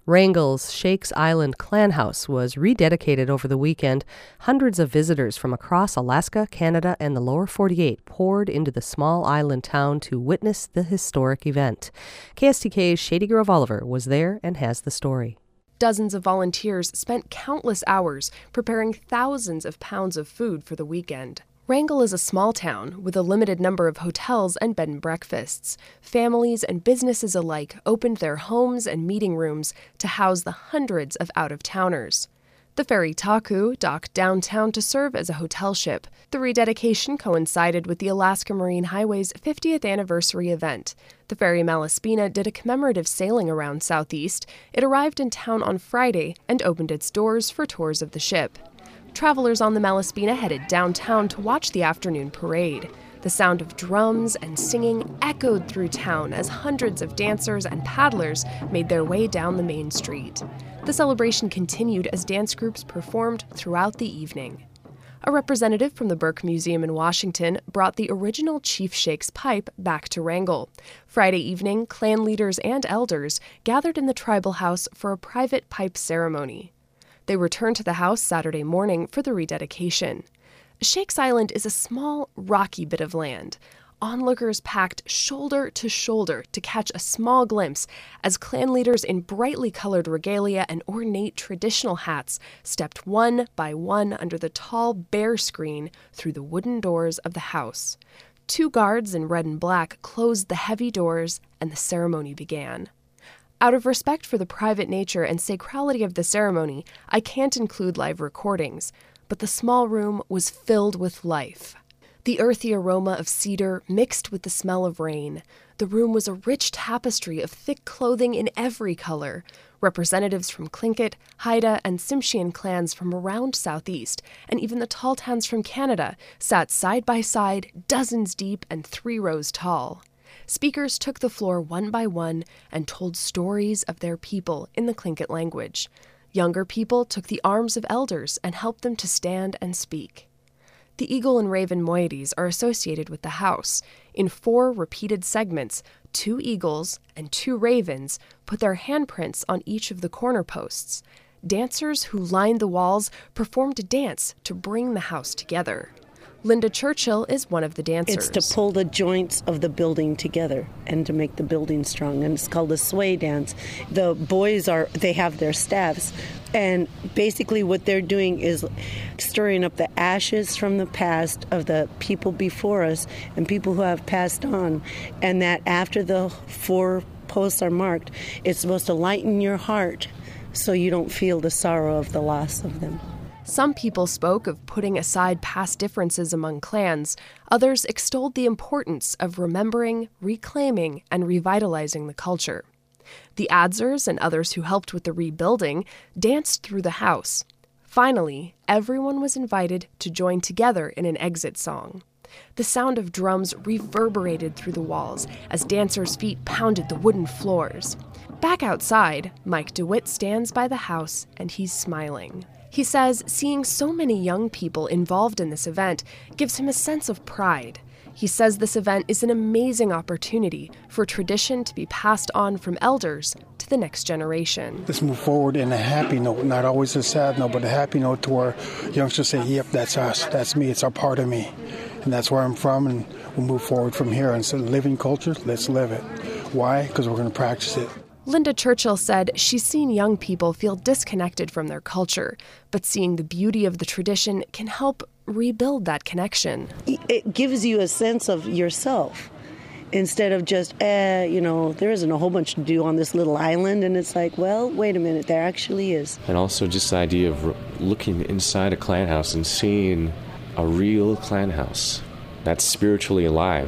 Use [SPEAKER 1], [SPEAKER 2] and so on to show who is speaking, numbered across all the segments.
[SPEAKER 1] Wrangell's Shakes Island Clan House was rededicated over the weekend. Hundreds of visitors from across Alaska, Canada, and the lower 48 poured into the small island town to witness the historic event. KSTK's Shady Grove Oliver was there and has the story.
[SPEAKER 2] Dozens of volunteers spent countless hours preparing thousands of pounds of food for the weekend. Wrangell is a small town with a limited number of hotels and bed and breakfasts. Families and businesses alike opened their homes and meeting rooms to house the hundreds of out-of-towners. The ferry Taku docked downtown to serve as a hotel ship. The rededication coincided with the Alaska Marine Highway's 50th anniversary event. The ferry Malaspina did a commemorative sailing around Southeast. It arrived in town on Friday and opened its doors for tours of the ship. Travelers on the Malaspina headed downtown to watch the afternoon parade. The sound of drums and singing echoed through town as hundreds of dancers and paddlers made their way down the main street. The celebration continued as dance groups performed throughout the evening. A representative from the Burke Museum in Washington brought the original Chief Shakes pipe back to Wrangell. Friday evening, clan leaders and elders gathered in the tribal house for a private pipe ceremony. They returned to the house Saturday morning for the rededication. Shakes Island is a small, rocky bit of land. Onlookers packed shoulder to shoulder to catch a small glimpse as clan leaders in brightly colored regalia and ornate traditional hats stepped one by one under the tall bear screen through the wooden doors of the house. 2 guards in red and black closed the heavy doors, and the ceremony began. Out of respect for the private nature and sacrality of the ceremony, I can't include live recordings, but the small room was filled with life. The earthy aroma of cedar mixed with the smell of rain. The room was a rich tapestry of thick clothing in every color. Representatives from Tlingit, Haida, and Tsimshian clans from around Southeast, and even the Tahltans from Canada, sat side by side, dozens deep and 3 rows tall. Speakers took the floor one by one and told stories of their people in the Tlingit language. Younger people took the arms of elders and helped them to stand and speak. The eagle and raven moieties are associated with the house. In 4 repeated segments, 2 eagles and 2 ravens put their handprints on each of the corner posts. Dancers who lined the walls performed a dance to bring the house together. Linda Churchill is one of the dancers.
[SPEAKER 3] It's to pull the joints of the building together and to make the building strong, and it's called a sway dance. The boys they have their staffs, and basically what they're doing is stirring up the ashes from the past of the people before us and people who have passed on, and that after the 4 posts are marked, it's supposed to lighten your heart so you don't feel the sorrow of the loss of them.
[SPEAKER 2] Some people spoke of putting aside past differences among clans. Others extolled the importance of remembering, reclaiming, and revitalizing the culture. The Adzers and others who helped with the rebuilding danced through the house. Finally, everyone was invited to join together in an exit song. The sound of drums reverberated through the walls as dancers' feet pounded the wooden floors. Back outside, Mike DeWitt stands by the house and he's smiling. He says seeing so many young people involved in this event gives him a sense of pride. He says this event is an amazing opportunity for tradition to be passed on from elders to the next generation.
[SPEAKER 4] Let's move forward in a happy note, not always a sad note, but a happy note to where youngsters say, yep, that's us, that's me, it's a part of me. And that's where I'm from, and we'll move forward from here. And so living culture, let's live it. Why? Because we're going to practice it.
[SPEAKER 2] Linda Churchill said she's seen young people feel disconnected from their culture, but seeing the beauty of the tradition can help rebuild that connection.
[SPEAKER 3] It gives you a sense of yourself instead of just, there isn't a whole bunch to do on this little island. And it's like, well, wait a minute, there actually is.
[SPEAKER 5] And also just the idea of looking inside a clan house and seeing a real clan house that's spiritually alive.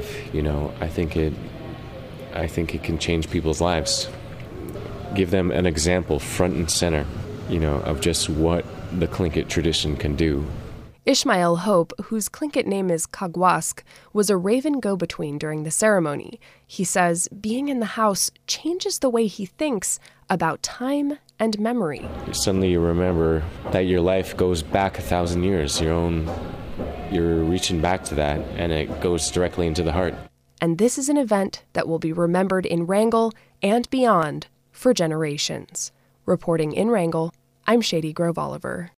[SPEAKER 5] I think it can change people's lives. Give them an example front and center, of just what the Tlingit tradition can do.
[SPEAKER 2] Ishmael Hope, whose Tlingit name is Kagwask, was a raven go-between during the ceremony. He says being in the house changes the way he thinks about time and memory.
[SPEAKER 5] Suddenly you remember that your life goes back 1,000 years. You're reaching back to that, and it goes directly into the heart.
[SPEAKER 2] And this is an event that will be remembered in Wrangell and beyond for generations. Reporting in Wrangell, I'm Shady Grove Oliver.